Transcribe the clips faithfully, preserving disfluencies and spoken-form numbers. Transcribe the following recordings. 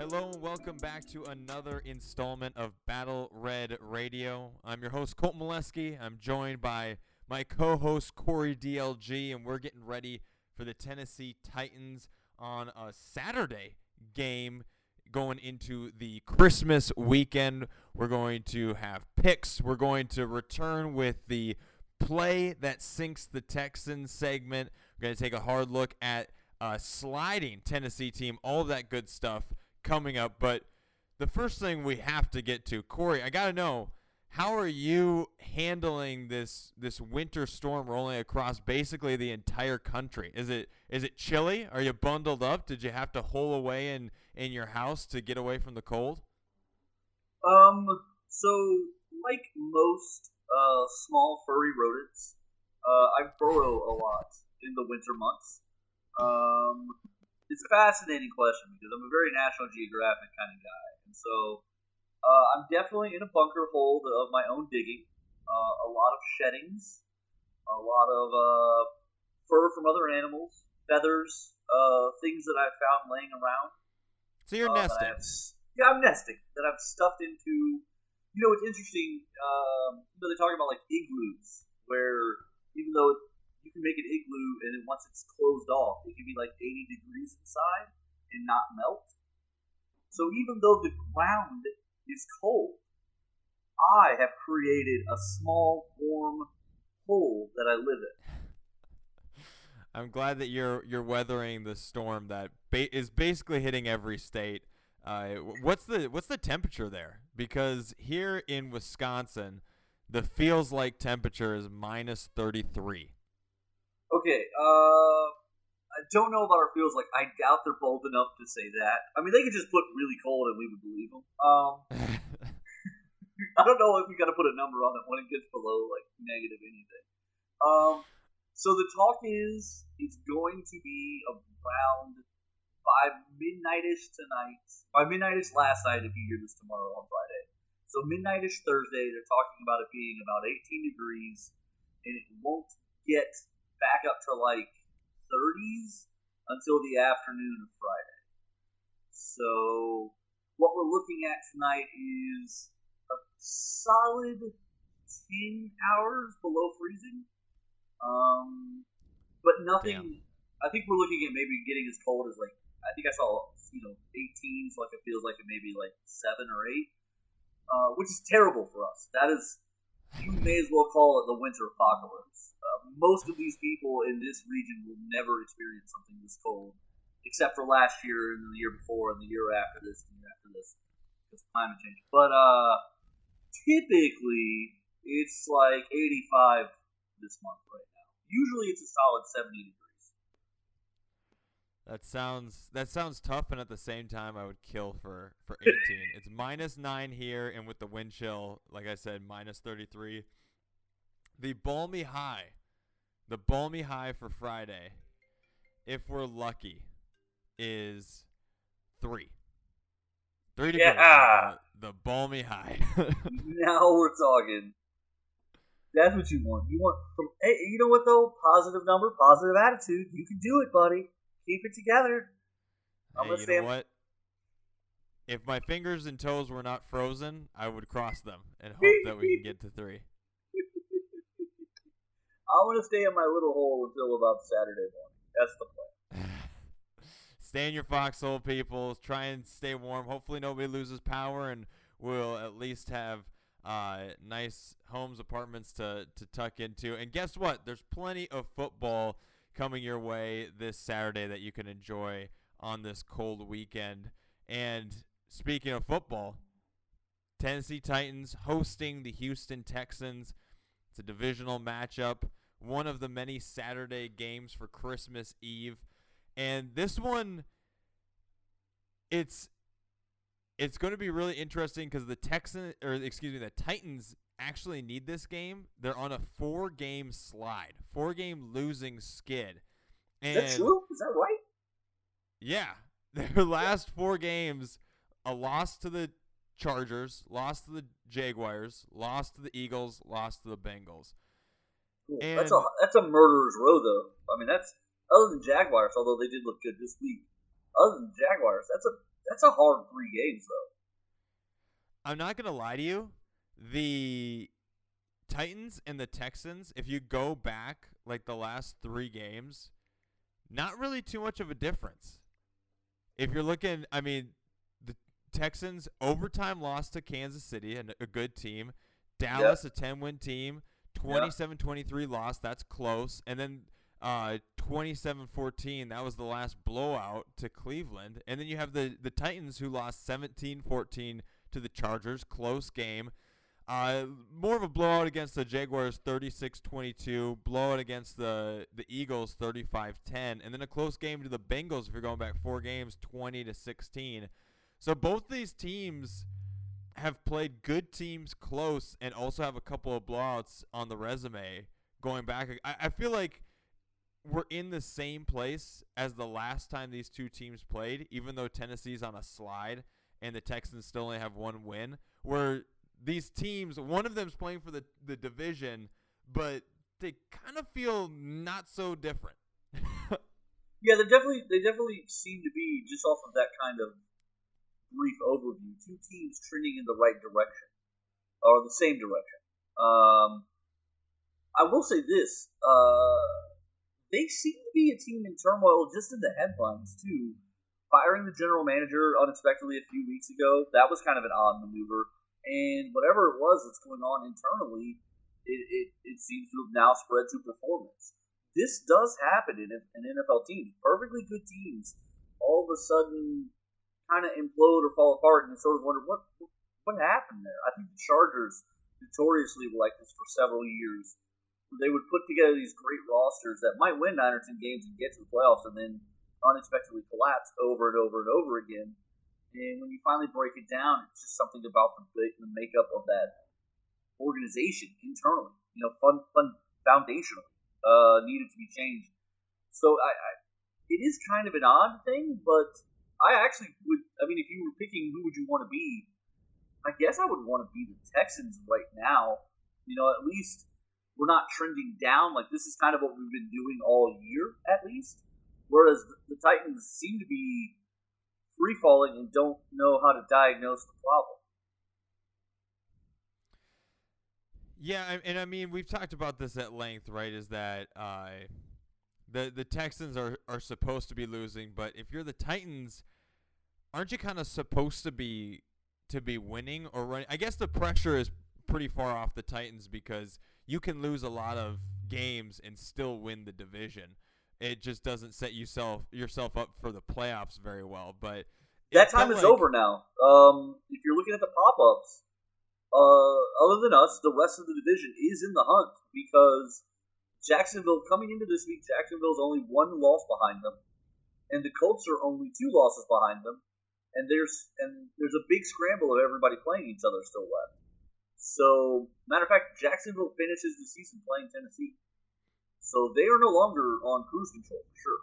Hello and welcome back to another installment of Battle Red Radio. I'm your host, Colt Molesky. I'm joined by my co-host, Corey D L G, and we're getting ready for the Tennessee Titans on a Saturday game going into the Christmas weekend. We're going to have picks. We're going to return with the Play That Sinks the Texans segment. We're going to take a hard look at a sliding Tennessee team, all of that good stuff coming up. But the first thing we have to get to, Corey, I got to know, how are you handling this this winter storm rolling across basically the entire country? Is it is it chilly? Are you bundled up? Did you have to hole away in, in your house to get away from the cold? Um, so like most uh, small furry rodents, uh, I burrow a lot in the winter months. Um, it's a fascinating question because I'm a very National Geographic kind of guy, and so uh, I'm definitely in a bunker hole of my own digging. Uh, a lot of sheddings, a lot of uh, fur from other animals, feathers, uh, things that I've found laying around. So you're uh, nesting. I've, yeah, I'm nesting. That I've stuffed into. You know, it's interesting. Um, you know, they talk about like igloos, where even though it, you can make an igloo, and then once it's closed off, it can be like eighty degrees inside and not melt. So even though the ground is cold, I have created a small, warm hole that I live in. I'm glad that you're you're weathering the storm that ba- is basically hitting every state. Uh, what's the what's the temperature there? Because here in Wisconsin, the feels like temperature is minus thirty-three. Okay, uh, I don't know about our feels like. I doubt they're bold enough to say that. I mean, they could just put really cold and we would believe them. Um, I don't know if we got to put a number on it when it gets below like negative anything. Um, so the talk is it's going to be around by midnight-ish tonight. By midnight-ish last night, if you hear this tomorrow on Friday. So midnight-ish Thursday, they're talking about it being about eighteen degrees, and it won't get back up to like thirties until the afternoon of Friday. So what we're looking at tonight is a solid ten hours below freezing. Um, but nothing. Damn. I think we're looking at maybe getting as cold as like I think I saw you know eighteen, so like it feels like it may be like seven or eight, uh, which is terrible for us. That is. You may as well call it the winter apocalypse. Uh, most of these people in this region will never experience something this cold, except for last year and the year before and the year after this and the year after this. It's climate change. But uh, typically, it's like eighty-five this month right now. Usually, it's a solid seventy degrees. That sounds that sounds tough, and at the same time, I would kill for, for eighteen. It's minus nine here, and with the wind chill, like I said, minus thirty-three. The balmy high, the balmy high for Friday, if we're lucky, is three. Three degrees. Yeah. The, the balmy high. Now we're talking. That's what you want. You want. Hey, you know what though? Positive number, positive attitude. You can do it, buddy. Keep it together. I'm hey, you know what? If my fingers and toes were not frozen, I would cross them and hope that we can get to three. I want to stay in my little hole until about Saturday morning. That's the plan. Stay in your foxhole, people. Try and stay warm. Hopefully nobody loses power, and we'll at least have uh, nice homes, apartments to, to tuck into. And guess what? There's plenty of football coming your way this Saturday that you can enjoy on this cold weekend. And speaking of football, Tennessee Titans hosting the Houston Texans. It's a divisional matchup, one of the many Saturday games for Christmas Eve. And this one, it's it's going to be really interesting because the Texans, or excuse me, the Titans actually need this game. They're on a four-game slide, four-game losing skid. And is that true? Is that right? Yeah. Their last four games, a loss to the Chargers, lost to the Jaguars, lost to the Eagles, lost to the Bengals. Cool. And that's a that's a murderer's row, though. I mean, that's other than Jaguars, although they did look good this week. Other than Jaguars, that's a That's a hard three games, though. I'm not going to lie to you. The Titans and the Texans, if you go back like the last three games, not really too much of a difference. If you're looking, I mean, the Texans overtime loss to Kansas City, a, a good team. Dallas, yep. a ten-win team. twenty-seven twenty-three yep. loss, that's close. And then uh, twenty-seven fourteen, that was the last blowout to Cleveland. And then you have the, the Titans who lost seventeen fourteen to the Chargers, close game. Uh, more of a blowout against the Jaguars, thirty-six twenty-two. Blowout against the, the Eagles, thirty-five ten. And then a close game to the Bengals, if you're going back four games, twenty to sixteen. So both these teams have played good teams close and also have a couple of blowouts on the resume going back. I, I feel like we're in the same place as the last time these two teams played, even though Tennessee's on a slide and the Texans still only have one win, where these teams, one of them's playing for the, the division, but they kind of feel not so different. Yeah, they definitely they definitely seem to be, just off of that kind of brief overview, two teams trending in the right direction, or the same direction. Um, I will say this: uh, they seem to be a team in turmoil, just in the headlines too. Firing the general manager unexpectedly a few weeks ago, that was kind of an odd maneuver. And whatever it was that's going on internally, it, it, it seems to have now spread to performance. This does happen in, in N F L teams. Perfectly good teams all of a sudden kind of implode or fall apart, and you sort of wonder what what happened there. I think the Chargers notoriously were like this for several years. They would put together these great rosters that might win nine or ten games and get to the playoffs, and then unexpectedly collapse over and over and over again. And when you finally break it down, it's just something about the, the makeup of that organization internally, you know, fun, fun, foundationally, uh, needed to be changed. So I, I, it is kind of an odd thing, but I actually would. I mean, if you were picking who would you want to be, I guess I would want to be the Texans right now. You know, at least we're not trending down. Like, this is kind of what we've been doing all year, at least. Whereas the, the Titans seem to be free falling and don't know how to diagnose the problem. Yeah, and I mean, we've talked about this at length, right? Is that uh, the the Texans are, are supposed to be losing, but if you're the Titans, aren't you kind of supposed to be to be winning or running? I guess the pressure is pretty far off the Titans because you can lose a lot of games and still win the division. It just doesn't set yourself yourself up for the playoffs very well. But that time is like, over now. Um, if you're looking at the pop-ups, uh, other than us, the rest of the division is in the hunt because Jacksonville, coming into this week, Jacksonville's only one loss behind them, and the Colts are only two losses behind them. And there's and there's a big scramble of everybody playing each other still left. So, matter of fact, Jacksonville finishes the season playing Tennessee. So they are no longer on cruise control, for sure.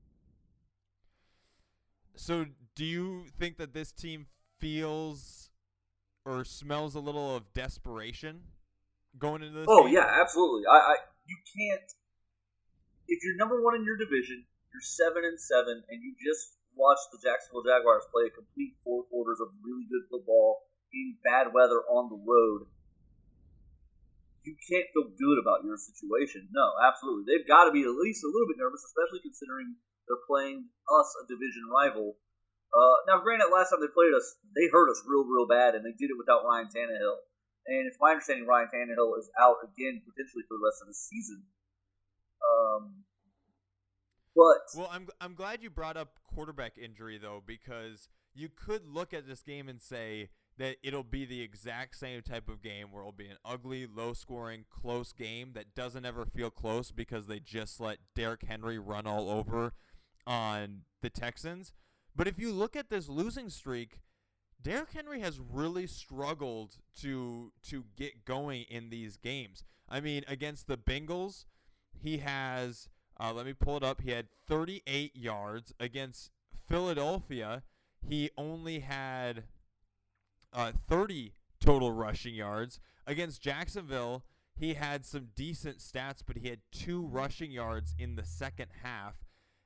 So do you think that this team feels or smells a little of desperation going into this Oh, game? yeah, absolutely. I, I you can't – if you're number one in your division, you're seven and seven, and you just watched the Jacksonville Jaguars play a complete four quarters of really good football in bad weather on the road, you can't feel good about your situation. No, absolutely. They've got to be at least a little bit nervous, especially considering they're playing us, a division rival. Uh, now, granted, last time they played us, they hurt us real, real bad, and they did it without Ryan Tannehill. And it's my understanding Ryan Tannehill is out again, potentially for the rest of the season. Um, but well, I'm I'm glad you brought up quarterback injury though, because you could look at this game and say that it'll be the exact same type of game where it'll be an ugly, low-scoring, close game that doesn't ever feel close because they just let Derrick Henry run all over on the Texans. But if you look at this losing streak, Derrick Henry has really struggled to to get going in these games. I mean, against the Bengals, he has, uh, let me pull it up, he had thirty-eight yards. Against Philadelphia, he only had Uh, thirty total rushing yards. Against Jacksonville, he had some decent stats, but he had two rushing yards in the second half.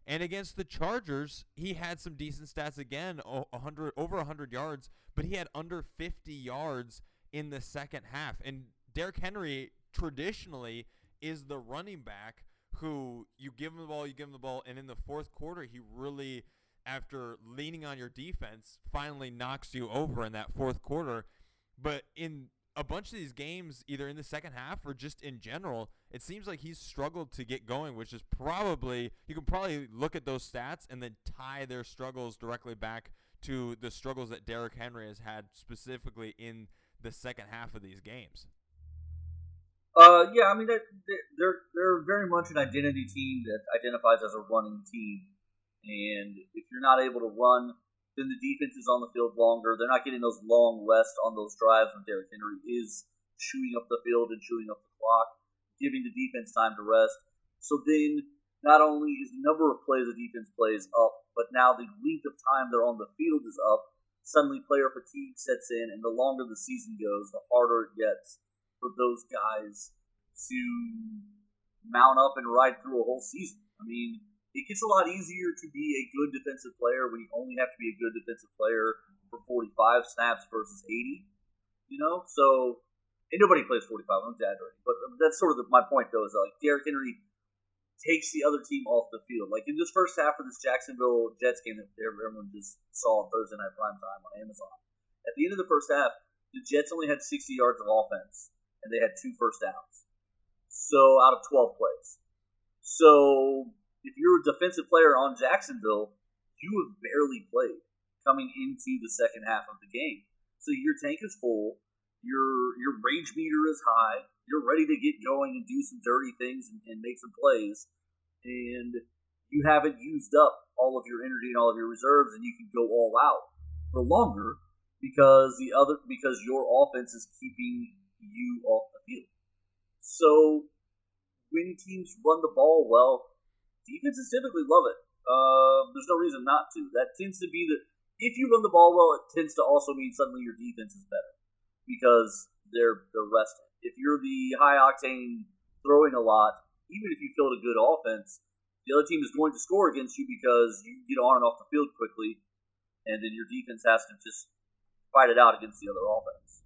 And against the Chargers, he had some decent stats again, one hundred, over one hundred yards, but he had under fifty yards in the second half. And Derrick Henry traditionally is the running back who you give him the ball, you give him the ball, and in the fourth quarter, he really, after leaning on your defense, finally knocks you over in that fourth quarter. But in a bunch of these games, either in the second half or just in general, it seems like he's struggled to get going, which is probably, you can probably look at those stats and then tie their struggles directly back to the struggles that Derrick Henry has had specifically in the second half of these games. Uh, yeah, I mean, they're, they're, they're very much an identity team that identifies as a running team. And if you're not able to run, then the defense is on the field longer. They're not getting those long rests on those drives when Derrick Henry is chewing up the field and chewing up the clock, giving the defense time to rest. So then, not only is the number of plays the defense plays up, but now the length of time they're on the field is up. Suddenly player fatigue sets in, and the longer the season goes, the harder it gets for those guys to mount up and ride through a whole season. I mean, it gets a lot easier to be a good defensive player when you only have to be a good defensive player for forty-five snaps versus eighty. You know, so and nobody plays forty-five. I'm exaggerating, but that's sort of the, my point though. Is that, like, Derrick Henry takes the other team off the field. Like in this first half of this Jacksonville Jets game that everyone just saw on Thursday Night Primetime on Amazon. At the end of the first half, the Jets only had sixty yards of offense, and they had two first downs. So out of twelve plays. So if you're a defensive player on Jacksonville, you have barely played coming into the second half of the game. So your tank is full, your your rage meter is high, you're ready to get going and do some dirty things and, and make some plays, and you haven't used up all of your energy and all of your reserves, and you can go all out for longer because the other because your offense is keeping you off the field. So when teams run the ball well, defenses typically love it. Uh, there's no reason not to. That tends to be the if you run the ball well, it tends to also mean suddenly your defense is better because they're they're resting. If you're the high octane throwing a lot, even if you field a good offense, the other team is going to score against you because you get on and off the field quickly, and then your defense has to just fight it out against the other offense.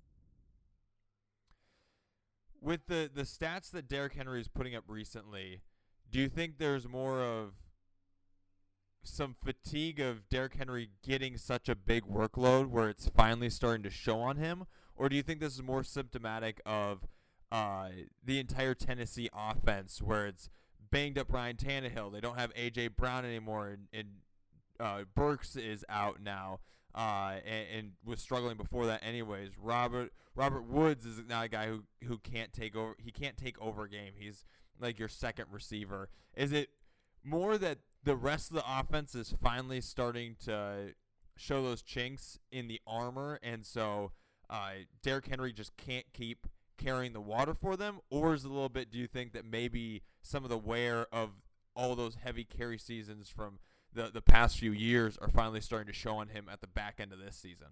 With the, the stats that Derrick Henry is putting up recently, do you think there's more of some fatigue of Derrick Henry getting such a big workload where it's finally starting to show on him? Or do you think this is more symptomatic of uh, the entire Tennessee offense where it's banged up Ryan Tannehill? They don't have A J. Brown anymore, and, and uh, Burks is out now uh, and, and was struggling before that anyways. Robert Robert Woods is now a guy who, who can't take over. He can't take over a game. He's like your second receiver. Is it more that the rest of the offense is finally starting to show those chinks in the armor, and so uh, Derrick Henry just can't keep carrying the water for them? Or is it a little bit, do you think that maybe some of the wear of all those heavy carry seasons from the, the past few years are finally starting to show on him at the back end of this season?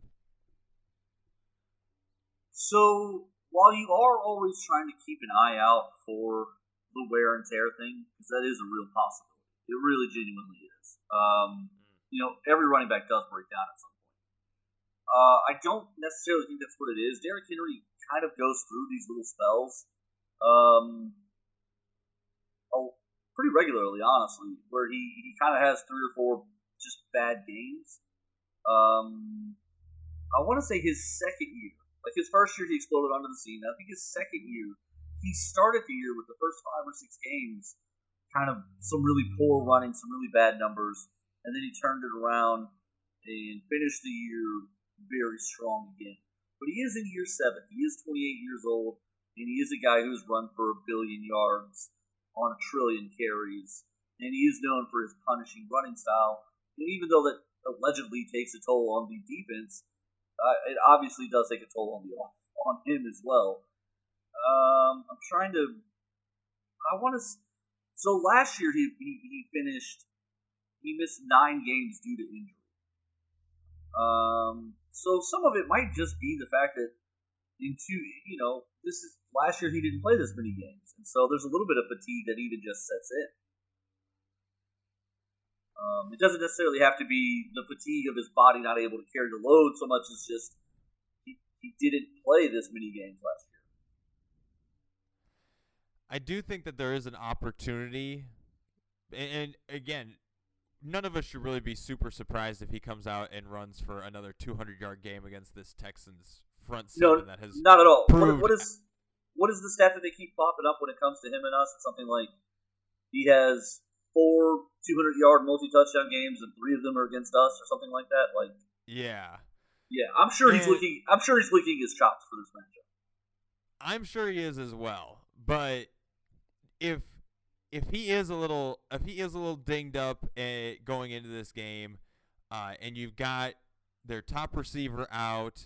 So while you are always trying to keep an eye out for the wear and tear thing, because that is a real possibility. It really genuinely is. Um, you know, every running back does break down at some point. Uh, I don't necessarily think that's what it is. Derrick Henry kind of goes through these little spells um, oh, pretty regularly, honestly, where he, he kind of has three or four just bad games. Um, I want to say his second year, like his first year he exploded onto the scene. I think his second year, he started the year with the first five or six games, kind of some really poor running, some really bad numbers, and then he turned it around and finished the year very strong again. But he is in year seven. He is twenty-eight years old, and he is a guy who's run for a billion yards on a trillion carries, and he is known for his punishing running style. And even though that allegedly takes a toll on the defense, uh, it obviously does take a toll on the on him as well. Um, I'm trying to. I want to. So last year he, he he finished. He missed nine games due to injury. Um, so some of it might just be the fact that in two, you know, this is last year he didn't play this many games, and so there's a little bit of fatigue that even just sets in. it doesn't necessarily have to be the fatigue of his body not able to carry the load so much as just he, he didn't play this many games last year. I do think that there is an opportunity, and, and again, none of us should really be super surprised if he comes out and runs for another two hundred yard game against this Texans front seven no, that has not at all. Proved what, what is what is the stat that they keep popping up when it comes to him and us? It's something like he has four two hundred yard multi touchdown games and three of them are against us, or something like that. Like, yeah, yeah, I'm sure he's and licking. I'm sure he's licking his chops for this matchup. I'm sure he is as well. But if if he is a little if he is a little dinged up uh, going into this game, uh, and you've got their top receiver out,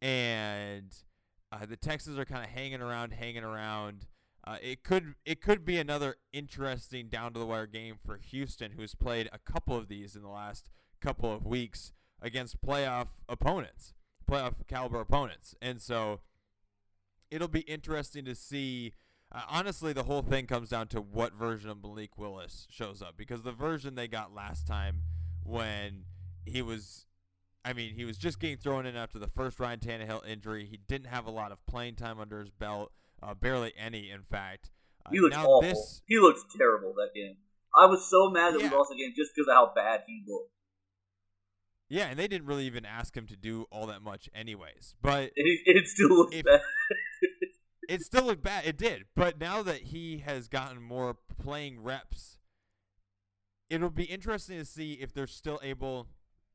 and uh, the Texans are kind of hanging around, hanging around. Uh, it could it could be another interesting down to the wire game for Houston, who's played a couple of these in the last couple of weeks against playoff opponents, playoff caliber opponents, and so it'll be interesting to see. Uh, honestly, the whole thing comes down to what version of Malik Willis shows up, because the version they got last time when he was, I mean, he was just getting thrown in after the first Ryan Tannehill injury. He didn't have a lot of playing time under his belt, uh, barely any, in fact. Uh, He looked now awful. This, he looked terrible that game. I was so mad that Yeah. we lost the game just because of how bad he looked. yeah, and they didn't really even ask him to do all that much anyways. But It, it still looked If- bad. it still looked bad. It did. But now that he has gotten more playing reps, it'll be interesting to see if they're still able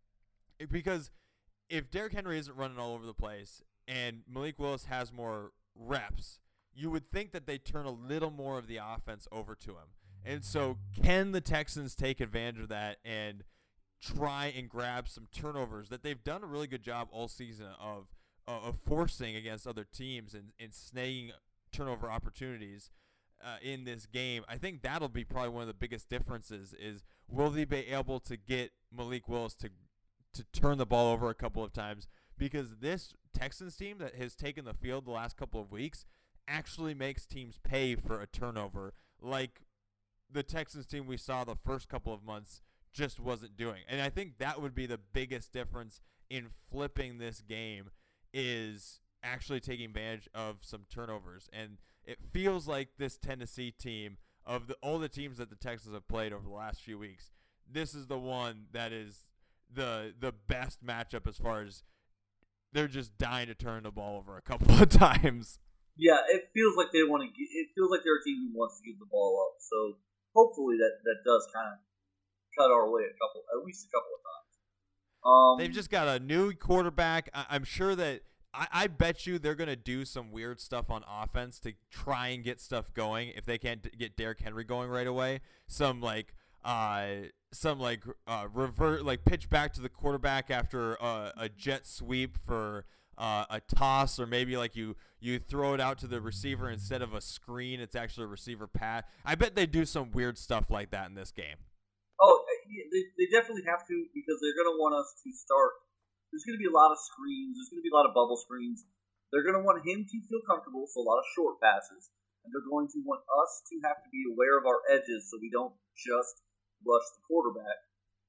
– because if Derrick Henry isn't running all over the place and Malik Willis has more reps, you would think that they turn a little more of the offense over to him. And so can the Texans take advantage of that and try and grab some turnovers that they've done a really good job all season of – of forcing against other teams and, and snagging turnover opportunities uh, in this game? I think that'll be probably one of the biggest differences is will they be able to get Malik Willis to to turn the ball over a couple of times, because this Texans team that has taken the field the last couple of weeks actually makes teams pay for a turnover like the Texans team we saw the first couple of months just wasn't doing. And I think that would be the biggest difference in flipping this game, is actually taking advantage of some turnovers. And it feels like this Tennessee team, of the all the teams that the Texans have played over the last few weeks, this is the one that is the the best matchup as far as they're just dying to turn the ball over a couple of times. Yeah, it feels like they want to. It feels like they're a team who wants to give the ball up. So hopefully that, that does kind of cut our way a couple, at least a couple of times. Um, They've just got a new quarterback. I, I'm sure that I, I bet you they're going to do some weird stuff on offense to try and get stuff going. If they can't d- get Derrick Henry going right away, some like uh, some like uh, revert, like pitch back to the quarterback after uh, a jet sweep for uh, a toss, or maybe like you you throw it out to the receiver instead of a screen. It's actually a receiver pass. I bet they do some weird stuff like that in this game. Oh, yeah, they, they definitely have to, because they're going to want us to start. There's going to be a lot of screens. There's going to be a lot of bubble screens. They're going to want him to feel comfortable, so a lot of short passes. And they're going to want us to have to be aware of our edges so we don't just rush the quarterback.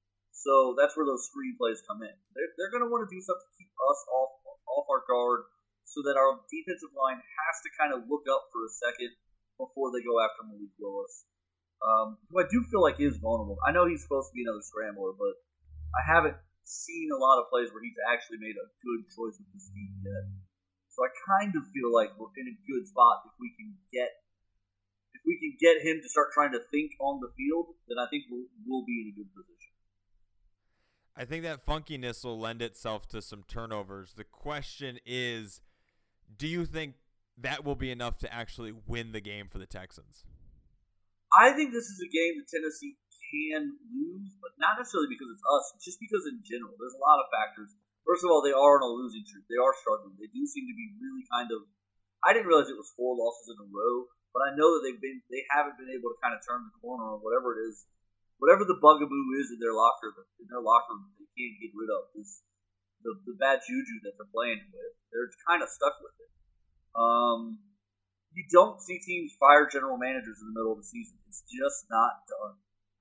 So that's where those screen plays come in. They're, they're going to want to do stuff to keep us off, off our guard so that our defensive line has to kind of look up for a second before they go after Malik Willis. Um, who I do feel like is vulnerable. I know he's supposed to be another scrambler, but I haven't seen a lot of plays where he's actually made a good choice with his feet yet. So I kind of feel like we're in a good spot if we can get if we can get him to start trying to think on the field. Then I think we'll, we'll be in a good position. I think that funkiness will lend itself to some turnovers. The question is, do you think that will be enough to actually win the game for the Texans? I think this is a game that Tennessee can lose, but not necessarily because it's us. It's just because in general, there's a lot of factors. First of all, they are on a losing streak. They are struggling. They do seem to be really kind of. I didn't realize it was four losses in a row, but I know that they've been. They haven't been able to kind of turn the corner on whatever it is, whatever the bugaboo is in their locker. In their locker room, they can't get rid of this. The the bad juju that they're playing with. They're kind of stuck with it. Um. You don't see teams fire general managers in the middle of the season. It's just not done.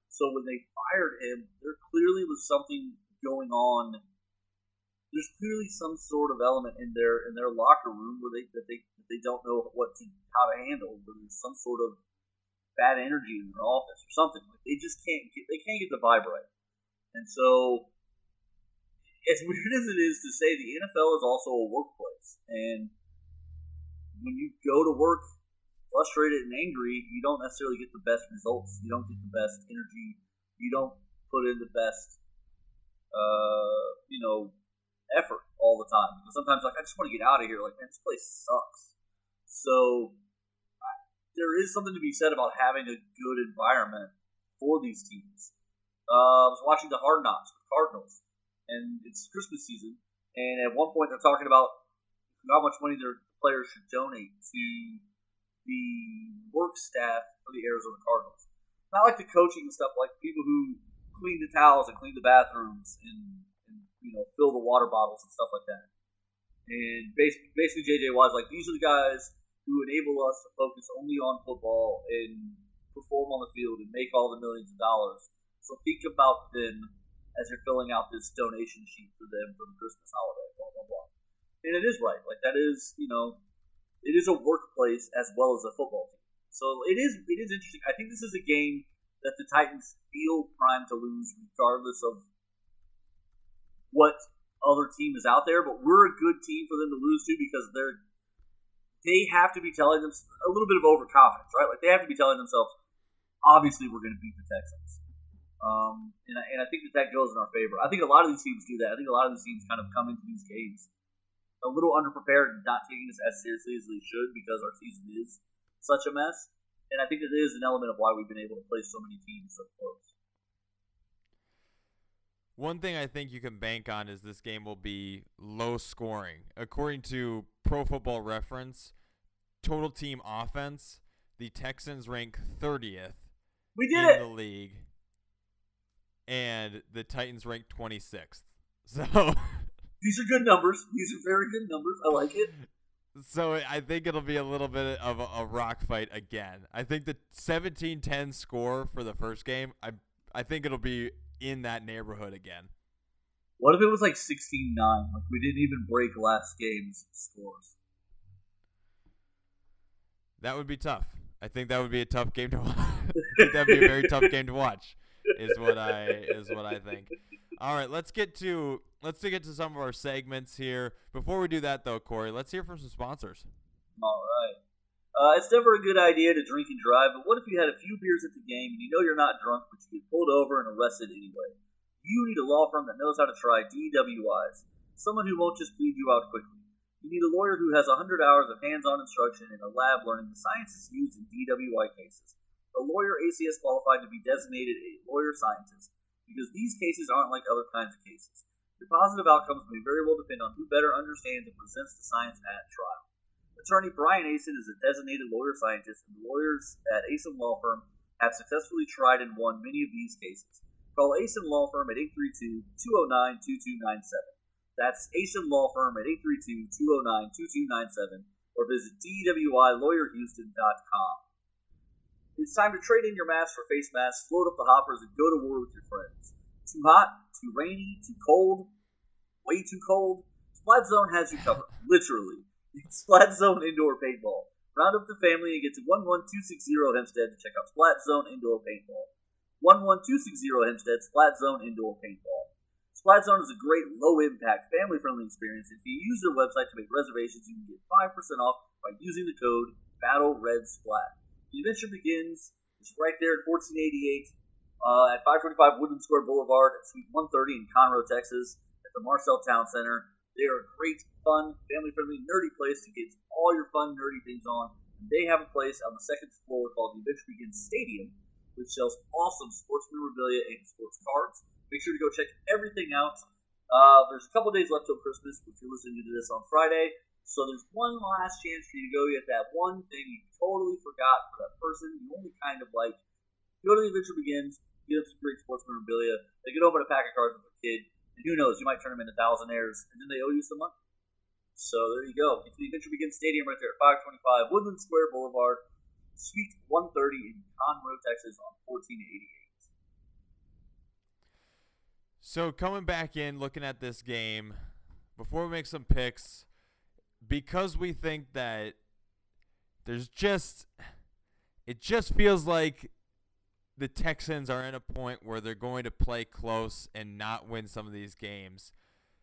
So when they fired him, there clearly was something going on. There's clearly some sort of element in their in their locker room where they that they that they don't know what to how to handle. Where there's some sort of bad energy in their office or something. Like they just can't get they can't get the vibe right. And so, as weird as it is to say, the N F L is also a workplace, and when you go to work frustrated and angry, you don't necessarily get the best results. You don't get the best energy. You don't put in the best, uh, you know, effort all the time. Because sometimes, like, I just want to get out of here. Like, man, this place sucks. So there is something to be said about having a good environment for these teams. Uh, I was watching the Hard Knocks with Cardinals, and it's Christmas season, and at one point they're talking about how much money their players should donate to the work staff for the Arizona Cardinals. Not like the coaching and stuff, like people who clean the towels and clean the bathrooms and, and you know, fill the water bottles and stuff like that. And basically, basically J J Watt's like, these are the guys who enable us to focus only on football and perform on the field and make all the millions of dollars. So think about them as you're filling out this donation sheet for them for the Christmas holiday, blah, blah, blah. And it is right. Like, that is, you know, it is a workplace as well as a football team. So it is it is interesting. I think this is a game that the Titans feel primed to lose regardless of what other team is out there. But we're a good team for them to lose to because they're they have to be telling them a little bit of overconfidence, right? Like, they have to be telling themselves, obviously we're going to beat the Texans. Um, and, I, and I think that that goes in our favor. I think a lot of these teams do that. I think a lot of these teams kind of come into these games a little underprepared and not taking this as seriously as they should because our season is such a mess. And I think that is an element of why we've been able to play so many teams so close. One thing I think you can bank on is this game will be low scoring. According to Pro Football Reference, total team offense, the Texans rank thirtieth we did in it. the league. And the Titans rank twenty-sixth. So these are good numbers. These are very good numbers. I like it. So I think it'll be a little bit of a, a rock fight again. I think the seventeen ten score for the first game, I I think it'll be in that neighborhood again. What if it was like sixteen nine? Like, we didn't even break last game's scores. That would be tough. I think that would be a tough game to watch. That would be a very tough game to watch. Is what I is what I think. All right, let's get to let's get to some of our segments here. Before we do that, though, Corey, let's hear from some sponsors. All right. Uh, it's never a good idea to drink and drive, but what if you had a few beers at the game and you know you're not drunk, but you get pulled over and arrested anyway? You need a law firm that knows how to try D W Is, someone who won't just plead you out quickly. You need a lawyer who has one hundred hours of hands-on instruction in a lab learning the sciences used in D W I cases. A lawyer A C S qualified to be designated a lawyer scientist because these cases aren't like other kinds of cases. Your positive outcomes may very well depend on who better understands and presents the science at trial. Attorney Brian Asen is a designated lawyer scientist, and the lawyers at Asen Law Firm have successfully tried and won many of these cases. Call Asen Law Firm at eight three two, two oh nine, two two nine seven. That's Asen Law Firm at eight three two, two oh nine, two two nine seven or visit D W I lawyer houston dot com. It's time to trade in your masks for face masks, float up the hoppers, and go to war with your friends. Too hot? Too rainy? Too cold? Way too cold? Splat Zone has you covered, literally. It's Splat Zone Indoor Paintball. Round up the family and get to one one two six zero Hempstead to check out Splat Zone Indoor Paintball. one one two six zero Hempstead, Splat Zone Indoor Paintball. Splat Zone is a great, low-impact, family-friendly experience. If you use their website to make reservations, you can get five percent off by using the code BattleRedSplat. The adventure begins. It's right there at fourteen eighty-eight uh, at five twenty-five Woodland Square Boulevard at Suite one thirty in Conroe, Texas, at the Marcel Town Center. They are a great, fun, family-friendly, nerdy place to get all your fun, nerdy things on. And they have a place on the second floor called the Adventure Begins Stadium, which sells awesome sports memorabilia and sports cards. Make sure to go check everything out. Uh, there's a couple days left till Christmas if you're listening to this on Friday. So there's one last chance for you to go get that one thing you totally forgot for that person you only kind of like. Go to the Adventure Begins, get up some great sports memorabilia. They can open a pack of cards with a kid, and who knows, you might turn them into thousandaires, and then they owe you some money. So there you go. Get to the Adventure Begins Stadium right there at five twenty-five Woodland Square Boulevard, Suite one thirty in Conroe, Texas on fourteen eighty-eight. So coming back in, looking at this game, before we make some picks, because we think that there's just, it just feels like the Texans are in a point where they're going to play close and not win some of these games.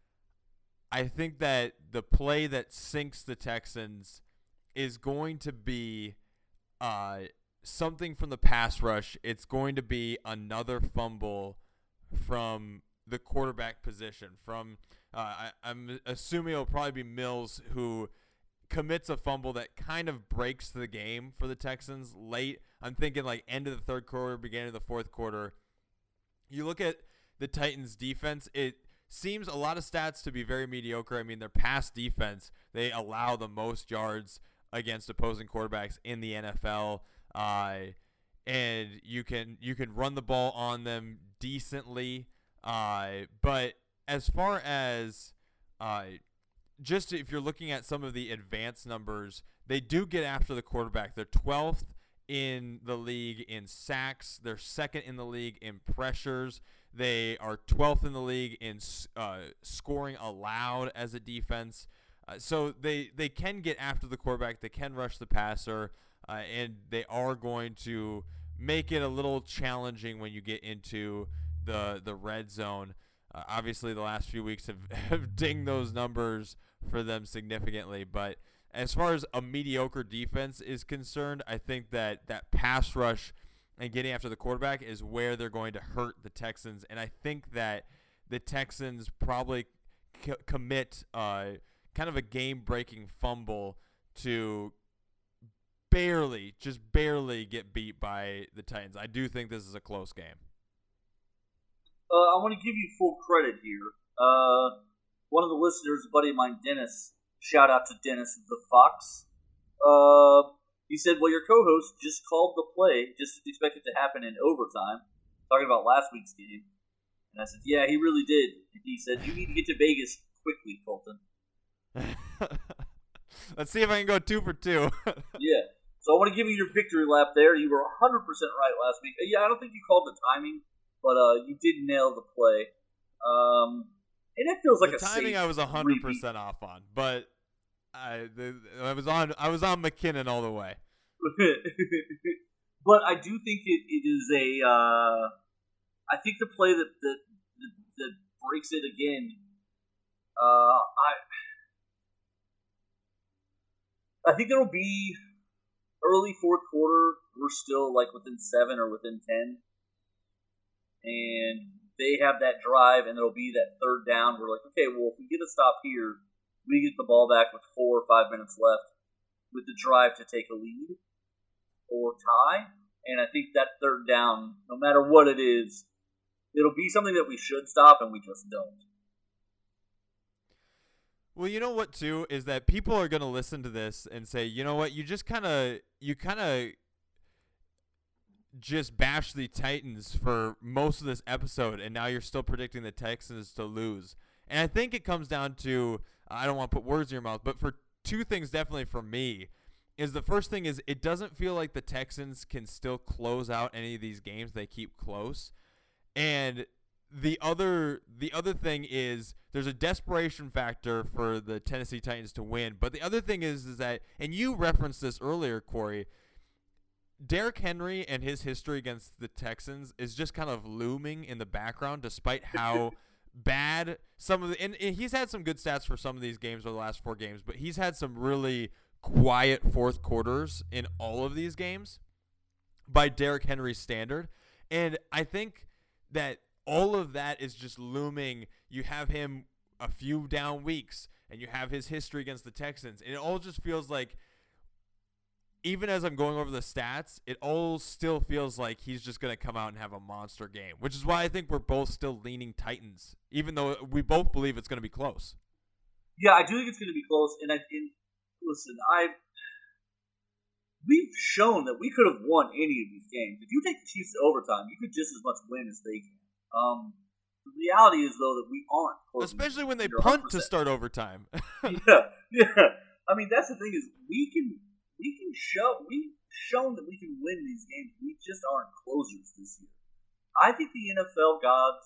I think that the play that sinks the Texans is going to be uh, something from the pass rush. It's going to be another fumble from the quarterback position. From uh, I, I'm assuming it'll probably be Mills who commits a fumble that kind of breaks the game for the Texans late. I'm thinking like end of the third quarter, beginning of the fourth quarter. You look at the Titans' defense, it seems a lot of stats to be very mediocre. I mean, their pass defense, they allow the most yards against opposing quarterbacks in the N F L. Uh, and you can you can run the ball on them decently. Uh, but as far as uh, just if you're looking at some of the advanced numbers, they do get after the quarterback. They're twelfth in the league in sacks. They're second in the league in pressures. They are twelfth in the league in uh, scoring allowed as a defense. Uh, so they, they can get after the quarterback. They can rush the passer. Uh, and they are going to make it a little challenging when you get into the the red zone. Uh, obviously, the last few weeks have, have dinged those numbers for them significantly. But as far as a mediocre defense is concerned, I think that that pass rush and getting after the quarterback is where they're going to hurt the Texans. And I think that the Texans probably c- commit uh, kind of a game-breaking fumble to barely, just barely get beat by the Titans. I do think this is a close game. Uh, I want to give you full credit here. Uh, one of the listeners, a buddy of mine, Dennis, shout out to Dennis the Fox. Uh, he said, well, your co-host just called the play, just expected to happen in overtime, talking about last week's game. And I said, yeah, he really did. And he said, you need to get to Vegas quickly, Colton. Let's see if I can go two for two. Yeah. So I want to give you your victory lap there. You were one hundred percent right last week. Yeah, I don't think you called the timing, but uh, you did nail the play. Um, and it feels like the a timing safe I was one hundred percent off on, but I the, I was on I was on McKinnon all the way. But I do think it, it is a uh, I think the play that that, that, that breaks it again. Uh, I I think there will be early fourth quarter. We're still like within seven or within ten, and they have that drive, and there'll be that third down. We're like, okay, well, if we get a stop here, we get the ball back with four or five minutes left, with the drive to take a lead or tie. And I think that third down, no matter what it is, it'll be something that we should stop, and we just don't. Well, you know what, too, is that people are going to listen to this and say, you know what, you just kind of, you kind of just bash the Titans for most of this episode, and now you're still predicting the Texans to lose. And I think it comes down to, I don't want to put words in your mouth, but for two things definitely for me, is the first thing is it doesn't feel like the Texans can still close out any of these games they keep close. And the other the other thing is there's a desperation factor for the Tennessee Titans to win. But the other thing is is that, and you referenced this earlier, Corey, Derrick Henry and his history against the Texans is just kind of looming in the background, despite how bad some of the and, and he's had some good stats for some of these games over the last four games, but he's had some really quiet fourth quarters in all of these games by Derrick Henry's standard. And I think that all of that is just looming. You have him a few down weeks, and you have his history against the Texans, and it all just feels like, even as I'm going over the stats, it all still feels like he's just going to come out and have a monster game, which is why I think we're both still leaning Titans, even though we both believe it's going to be close. Yeah, I do think it's going to be close, and, I, and listen, I we've shown that we could have won any of these games. If you take the Chiefs to overtime, you could just as much win as they can. Um, the reality is, though, that we aren't close. Especially when they punt to start overtime. yeah, yeah. I mean, that's the thing is, we can we can show we've shown that we can win these games. We just aren't closers this year. I think the N F L gods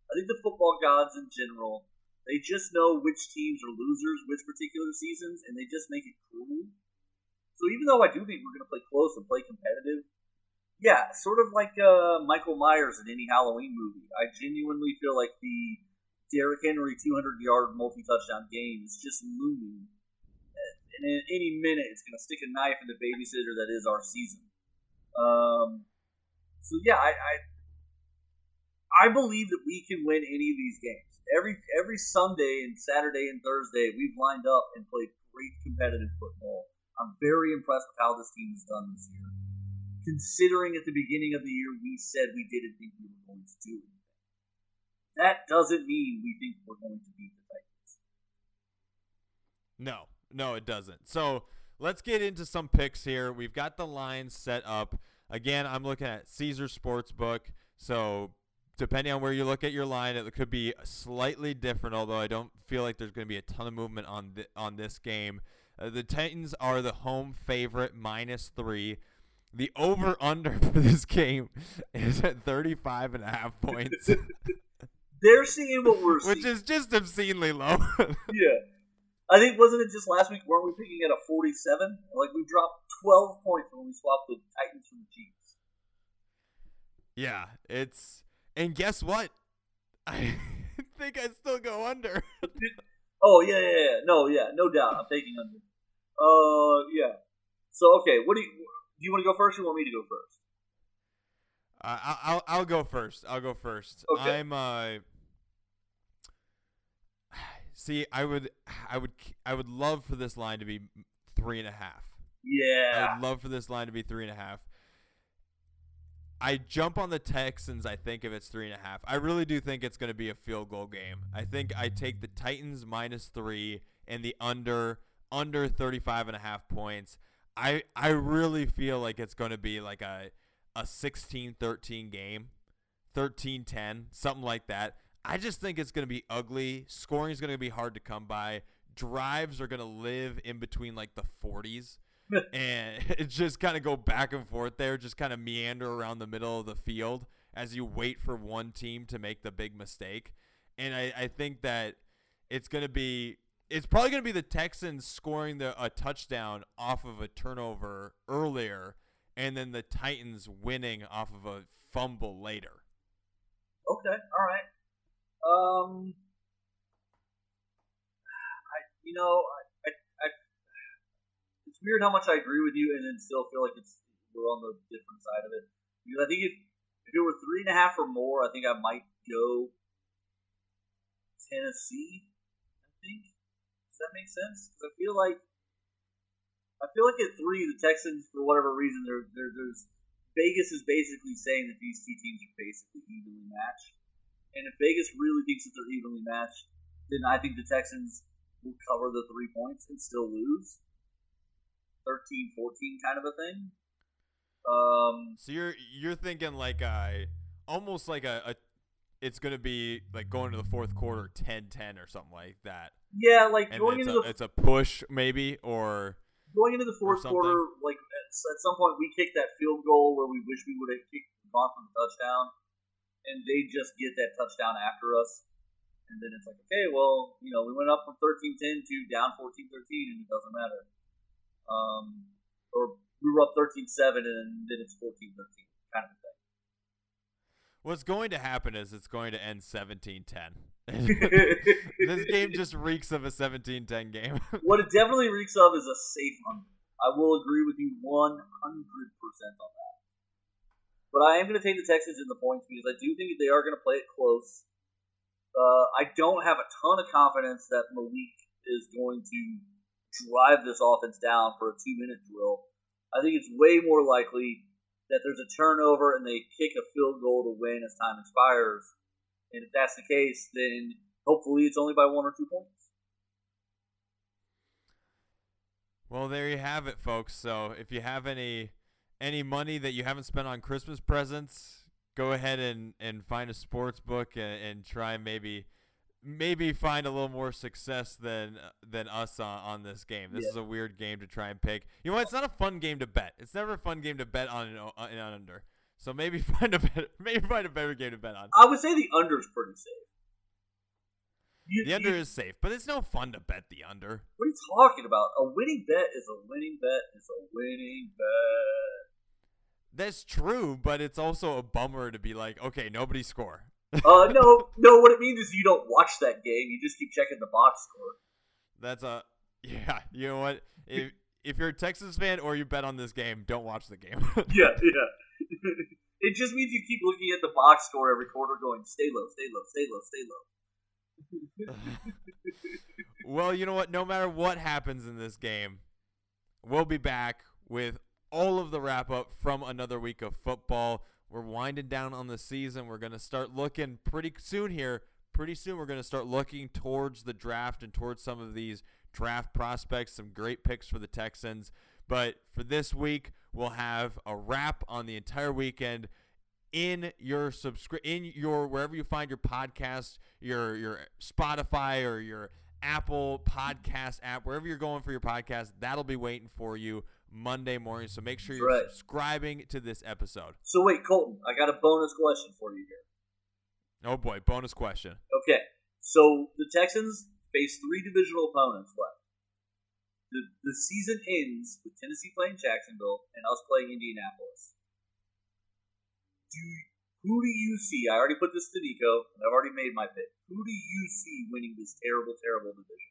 I think the football gods in general, they just know which teams are losers, which particular seasons, and they just make it cruel. So even though I do think we're going to play close and play competitive, yeah, sort of like uh, Michael Myers in any Halloween movie, I genuinely feel like the Derrick Henry two hundred yard multi-touchdown game is just looming. And in any minute, it's going to stick a knife in the babysitter that is our season. Um, so yeah, I, I I believe that we can win any of these games. Every every Sunday and Saturday and Thursday, we've lined up and played great competitive football. I'm very impressed with how this team has done this year. Considering at the beginning of the year we said we didn't think we were going to do anything. That doesn't mean we think we're going to beat the Titans. No, no, it doesn't. So let's get into some picks here. We've got the lines set up. Again, I'm looking at Caesar Sportsbook. So depending on where you look at your line, it could be slightly different, although I don't feel like there's going to be a ton of movement on th- on this game. Uh, the Titans are the home favorite, minus three. The over-under for this game is at thirty-five and a half points. They're seeing what we're seeing. Which is just obscenely low. Yeah. I think, wasn't it just last week, weren't we picking at a forty-seven? Like, we dropped twelve points when we swapped the Titans from the Chiefs. Yeah, it's... And guess what? I think I still go under. Oh, yeah, yeah, yeah. No, yeah, no doubt. I'm taking under. Uh, yeah. So, okay, what do you... Do you want to go first or you want me to go first? Uh, I'll I'll go first. I'll go first. Okay. I'm uh. See, I would I would I would love for this line to be three and a half. Yeah. I would love for this line to be three and a half. I jump on the Texans. I think if it's three and a half, I really do think it's going to be a field goal game. I think I take the Titans minus three and the under under thirty-five and a half points. I I really feel like it's going to be like a a sixteen thirteen game, thirteen ten, something like that. I just think it's going to be ugly. Scoring is going to be hard to come by. Drives are going to live in between like the forties. And it just kind of go back and forth there, just kind of meander around the middle of the field as you wait for one team to make the big mistake. And I, I think that it's going to be It's probably going to be the Texans scoring the, a touchdown off of a turnover earlier, and then the Titans winning off of a fumble later. Okay, all right. Um, I you know I, I, I it's weird how much I agree with you, and then still feel like it's we're on the different side of it. Because I think if if it were three and a half or more, I think I might go Tennessee. I think. Does that make sense? Because I feel like I feel like at three, the Texans, for whatever reason, they're, they're, there's Vegas is basically saying that these two teams are basically evenly matched. And if Vegas really thinks that they're evenly matched, then I think the Texans will cover the three points and still lose. thirteen fourteen kind of a thing. Um, so you're you're thinking like a, almost like a, a it's going to be like going to the fourth quarter ten ten or something like that. Yeah, like and going it's into a, the it's a push maybe, or going into the fourth quarter, like at, at some point we kicked that field goal where we wish we would have kicked gone for the touchdown, and they just get that touchdown after us, and then it's like, okay, well, you know, we went up from thirteen ten to down fourteen thirteen, and it doesn't matter. Um, or we were up thirteen seven, and then it's fourteen thirteen, kind of a thing. What's going to happen is it's going to end seventeen ten. This game just reeks of a seventeen ten game. What it definitely reeks of is a safe under. I will agree with you one hundred percent on that. But I am going to take the Texans in the points because I do think they are going to play it close. Uh, I don't have a ton of confidence that Malik is going to drive this offense down for a two-minute drill. I think it's way more likely that there's a turnover and they kick a field goal to win as time expires. And if that's the case, then hopefully it's only by one or two points. Well, there you have it, folks. So if you have any any money that you haven't spent on Christmas presents, go ahead and, and find a sports book and, and try maybe maybe find a little more success than than us on, on this game. This yeah. is a weird game to try and pick. You know what? It's not a fun game to bet. It's never a fun game to bet on an, on an under. So maybe find a better, maybe find a better game to bet on. I would say the under's pretty safe. You, the under you, is safe, but it's no fun to bet the under. What are you talking about? A winning bet is a winning bet is a winning bet. That's true, but it's also a bummer to be like, okay, nobody score. uh, no, no. What it means is you don't watch that game. You just keep checking the box score. That's a yeah. You know what? If if you're a Texas fan or you bet on this game, don't watch the game. yeah, yeah. It just means you keep looking at the box score every quarter, going, "Stay low, stay low, stay low, stay low." Well, you know what? No matter what happens in this game, we'll be back with all of the wrap up from another week of football. We're winding down on the season. We're going to start looking pretty soon here. Pretty soon we're going to start looking towards the draft and towards some of these draft prospects, some great picks for the Texans. But for this week, we'll have a wrap on the entire weekend in your subscri- in your wherever you find your podcast, your your Spotify or your Apple podcast app, wherever you're going for your podcast, that'll be waiting for you Monday morning. So make sure you're right. subscribing to this episode. So wait, Colton, I got a bonus question for you here. Oh boy, bonus question. Okay, so the Texans face three divisional opponents left. The the season ends with Tennessee playing Jacksonville and us playing Indianapolis. Do who do you see? I already put this to Nico, and I've already made my pick. Who do you see winning this terrible, terrible division?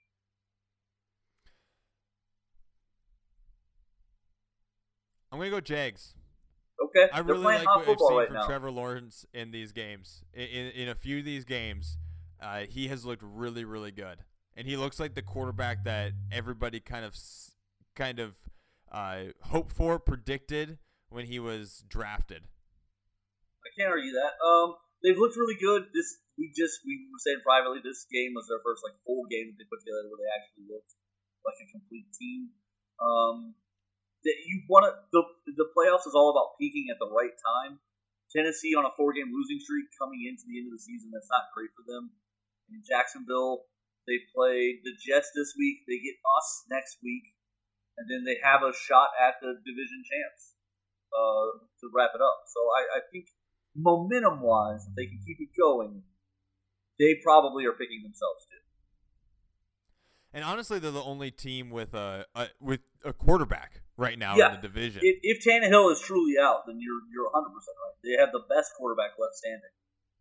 I'm gonna go Jags. Okay, I they're really playing like hot what I've football seen right from now. Trevor Lawrence in these games. In, in, in a few of these games, uh, he has looked really, really good, and he looks like the quarterback that everybody kind of, kind of, uh, hoped for, predicted when he was drafted. I can't argue that. Um, they've looked really good. This we just we were saying privately. This game was their first like full game that they put together where they actually looked like a complete team. Um, that you want to the the playoffs is all about peaking at the right time. Tennessee on a four game losing streak coming into the end of the season. That's not great for them. In Jacksonville, they played the Jets this week. They get us next week, and then they have a shot at the division champs uh, to wrap it up. So I, I think. Momentum wise, if they can keep it going, they probably are picking themselves too. And honestly, they're the only team with a, a with a quarterback right now yeah. in the division. If, if Tannehill is truly out, then you're you're one hundred percent right. They have the best quarterback left standing.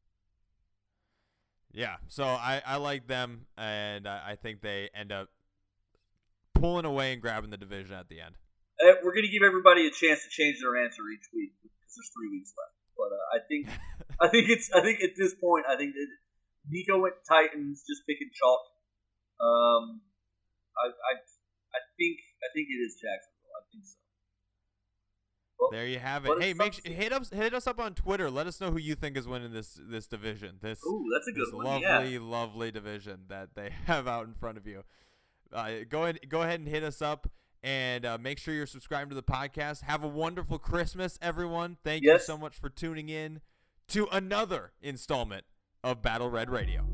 Yeah, so I, I like them, and I, I think they end up pulling away and grabbing the division at the end. Uh, we're going to give everybody a chance to change their answer each week because there's three weeks left. But uh, I think, I think it's, I think at this point, I think that Nico went Titans, just picking chalk. Um, I, I, I think, I think it is Jacksonville. I think so. Well, there you have it. Hey, make sure, hit us, hit us up on Twitter. Let us know who you think is winning this this division. This, ooh, that's a good this one. lovely, yeah. lovely division that they have out in front of you. Uh, go ahead, go ahead and hit us up. And uh, make sure you're subscribed to the podcast. Have a wonderful Christmas, everyone. Thank yes. you so much for tuning in to another installment of Battle Red Radio.